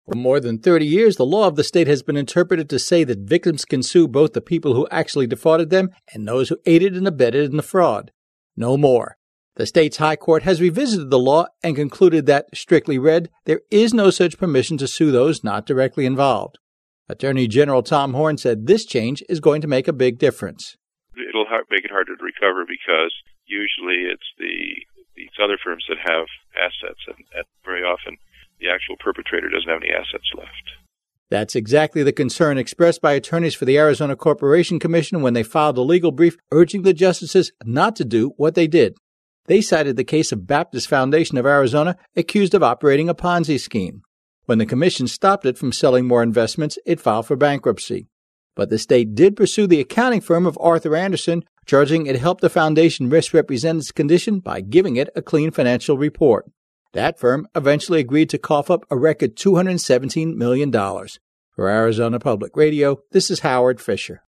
For more than 30 years, the law of the state has been interpreted to say that victims can sue both the people who actually defrauded them and those who aided and abetted in the fraud. No more. The state's high court has revisited the law and concluded that, strictly read, there is no such permission to sue those not directly involved. Attorney General Tom Horne said this change is going to make a big difference. It'll make it harder to recover because usually it's these other firms that have assets, and very often the actual perpetrator doesn't have any assets left. That's exactly the concern expressed by attorneys for the Arizona Corporation Commission when they filed a legal brief urging the justices not to do what they did. They cited the case of Baptist Foundation of Arizona, accused of operating a Ponzi scheme. When the commission stopped it from selling more investments, it filed for bankruptcy. But the state did pursue the accounting firm of Arthur Andersen, charging it helped the foundation misrepresent its condition by giving it a clean financial report. That firm eventually agreed to cough up a record $217 million. For Arizona Public Radio, this is Howard Fisher.